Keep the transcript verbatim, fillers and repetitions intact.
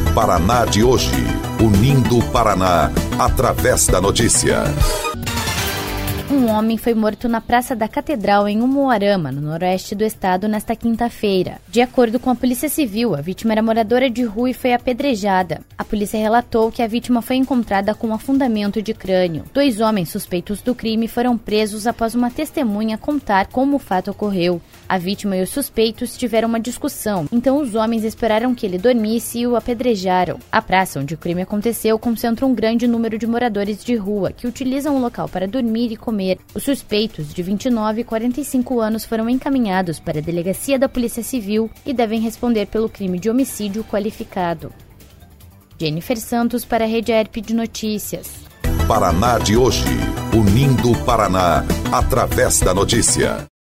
Paraná de hoje, unindo o Paraná através da notícia. Um homem foi morto na Praça da Catedral, em Umuarama, no noroeste do estado, nesta quinta-feira. De acordo com a Polícia Civil, a vítima era moradora de rua e foi apedrejada. A polícia relatou que a vítima foi encontrada com afundamento de crânio. Dois homens suspeitos do crime foram presos após uma testemunha contar como o fato ocorreu. A vítima e os suspeitos tiveram uma discussão, então os homens esperaram que ele dormisse e o apedrejaram. A praça onde o crime aconteceu concentra um grande número de moradores de rua que utilizam o local para dormir e comer. Os suspeitos, de vinte e nove e quarenta e cinco anos, foram encaminhados para a Delegacia da Polícia Civil e devem responder pelo crime de homicídio qualificado. Jennifer Santos para a Rede A E R P de Notícias. Paraná de hoje, unindo o Paraná através da notícia.